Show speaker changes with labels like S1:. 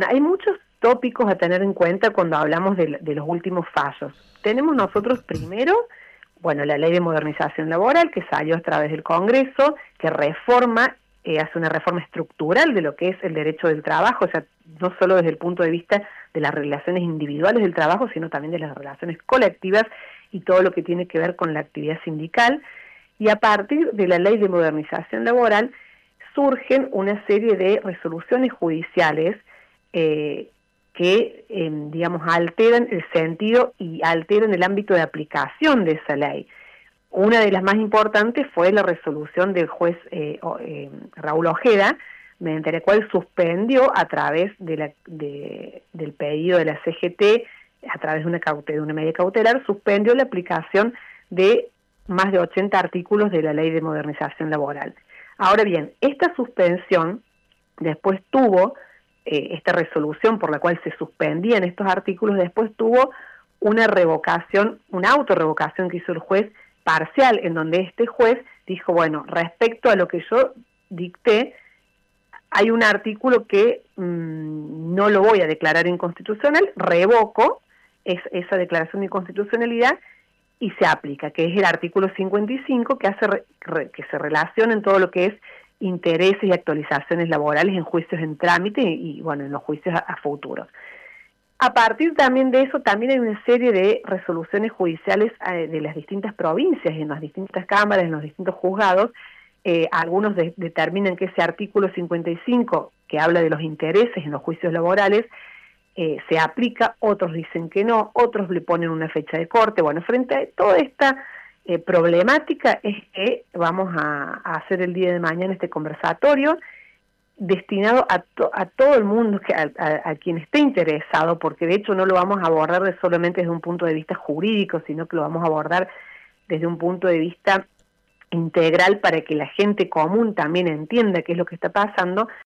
S1: hay muchos tópicos a tener en cuenta cuando hablamos de los últimos fallos. Tenemos nosotros primero, bueno, la Ley de Modernización Laboral que salió a través del Congreso, que reforma, hace una reforma estructural de lo que es el derecho del trabajo, o sea, no solo desde el punto de vista de las relaciones individuales del trabajo, sino también de las relaciones colectivas y todo lo que tiene que ver con la actividad sindical. Y a partir de la Ley de Modernización Laboral surgen una serie de resoluciones judiciales que, digamos, alteran el sentido y alteran el ámbito de aplicación de esa ley. Una de las más importantes fue la resolución del juez Raúl Ojeda, mediante la cual suspendió a través del pedido de la CGT, a través de una medida cautelar, suspendió la aplicación de más de 80 artículos de la Ley de Modernización Laboral. Ahora bien, esta suspensión después tuvo, esta resolución por la cual se suspendían estos artículos, después tuvo una revocación, una autorrevocación que hizo el juez parcial, en donde este juez dijo, bueno, respecto a lo que yo dicté, hay un artículo que no lo voy a declarar inconstitucional, revoco esa declaración de inconstitucionalidad y se aplica, que es el artículo 55 que hace que se relaciona en todo lo que es intereses y actualizaciones laborales en juicios en trámite y bueno, en los juicios a futuros. A partir también de eso, también hay una serie de resoluciones judiciales de las distintas provincias, en las distintas cámaras, en los distintos juzgados. Algunos determinan que ese artículo 55, que habla de los intereses en los juicios laborales, se aplica, otros dicen que no, otros le ponen una fecha de corte. Bueno, frente a toda esta problemática es que vamos a hacer el día de mañana este conversatorio destinado a todo el mundo, a quien esté interesado, porque de hecho no lo vamos a abordar solamente desde un punto de vista jurídico, sino que lo vamos a abordar desde un punto de vista integral para que la gente común también entienda qué es lo que está pasando,